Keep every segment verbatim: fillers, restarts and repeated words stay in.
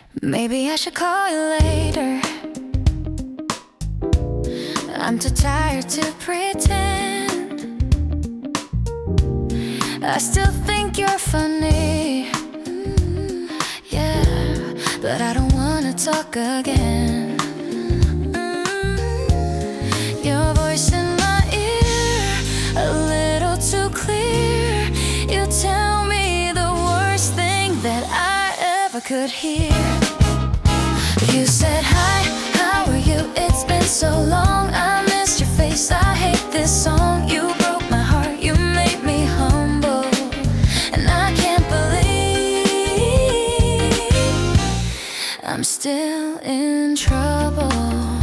Maybe I should call you later. I'm too tired to pretend. I still think you're funny, mm, yeah, but I don't wanna talk again. mm, Your voice in my ear, a little too clear. You tell me the worst thing that I ever could hear. You said, hi, how are you? It's been so long, I missed your face. I hate this song. You broke my heart, you made me humble, and I can't believe I'm still in trouble.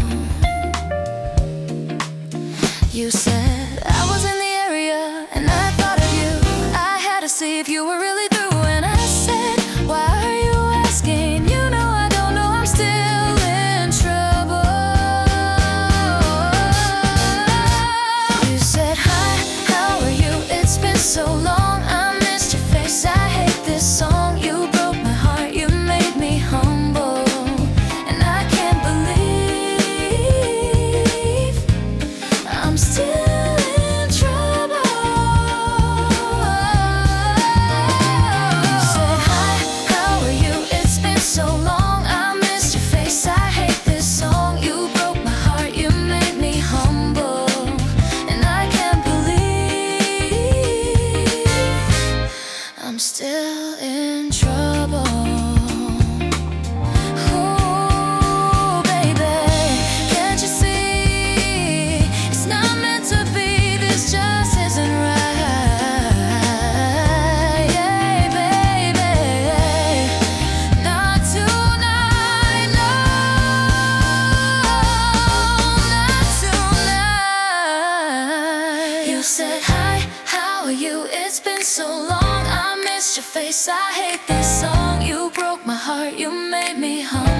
You said I was in the area and I thought of you. I had to see if you were really through, and I said, why are you asking? You know I don't know, I'm still in trouble. You said, hi, how are you? It's been so long, I missed your face. I hate this song. You broke my heart, you made me humble, and I can't believe I'm still in trouble. You said, hi, how are you? It's been so long, I missed your face. I hate this song. You broke my heart, you made me humble, and I can't believe I'm still in trouble. Ooh, baby, can't you see? It's not meant to be, this just isn't right. Yeah, baby, not tonight, no, not tonight. You said, hi, how are you? It's been so long, I missed your face. I hate this song. You broke my heart, you made me humble,